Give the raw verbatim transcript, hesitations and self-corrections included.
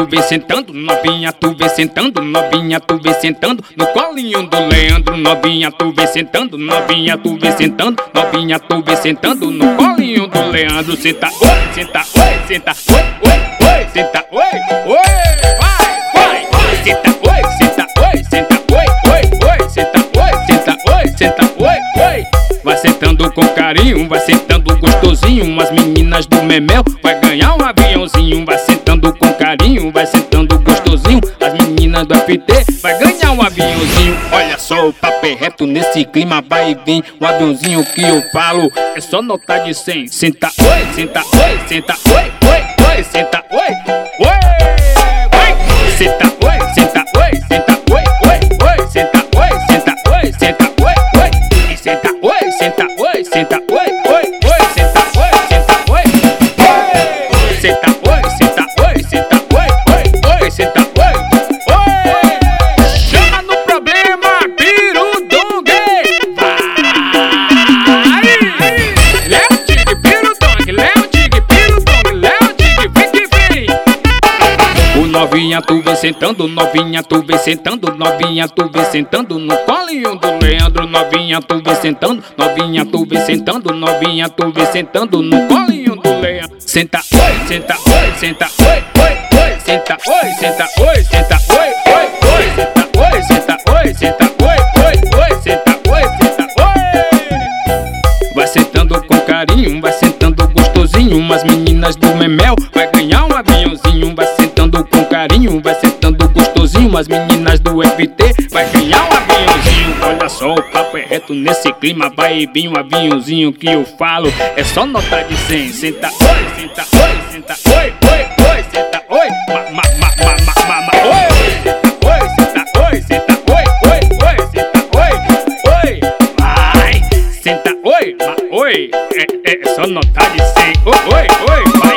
tu vem sentando, novinha, tu vem sentando, novinha, tu vem sentando no colinho do Leandro, novinha, tu vem sentando, novinha, tu vem sentando, novinha, tu vem sentando no colinho do Leandro. Senta, oi, senta, oi, senta, oi, oi, oi, senta, oi, oi, vai, vai, vai, senta, oi, senta, oi, senta, oi, oi, oi, senta, oi, senta, oi, senta, oi, oi. Vai sentando com carinho, vai sentando gostosinho, as meninas do Memel vai ganhar um aviãozinho. Vai sentando com carinho, vai sentando gostosinho, as meninas do F T vai ganhar um aviãozinho. Olha só o papo é reto nesse clima, vai e vem. O aviãozinho que eu falo é só nota de cem. Senta, oi, senta, oi, senta, oi, oi, oi, senta, oi, oi, oi, senta, oi, senta, oi, senta, oi, oi, oi, senta, oi, senta, oi, senta, oi, oi, e senta, oi, senta, oi, senta, oi, oi, oi, senta, oi, senta, oi, oi, senta, oi, senta, oi, senta, oi, oi, oi, senta, oi, oi, chama no problema, pirudongue, vai, Léo Tigre, pirudongue, Léo Tigre, pirudongue, Léo Tigre, vem que vem. O novinha tu vem sentando, novinha tu vem sentando, novinha tu vem sentando no colinho do Leandro, novinha tu vem sentando, novinha tu vem sentando, novinha tu vem sentando no colinho do Leandro. Senta, oi, senta, oi, senta, oi, oi, oi, senta, oi, senta, oi, senta, oi, oi, oi, senta, oi, senta, oi, senta, oi, oi, oi, senta, oi, senta, oi. Vai sentando com carinho, vai sentando gostosinho, as meninas do Memel vai ganhar um aviãozinho. Vai sentando com carinho, vai sentando gostosinho, as meninas do F T vai ganhar um aviãozinho. Olha só o papo é reto nesse clima, vai e vem um aviãozinho que eu falo é só nota de cem. Senta, oi, senta, oi, senta, oi, oi, oi, senta, oi, ma, ma, ma, ma, ma, ma, ma, oi, oi, senta, oi, senta, oi, oi, oi, senta, oi, oi, vai, senta, oi, ma, oi, é, é só nota de cem, oi, oi, oi, vai.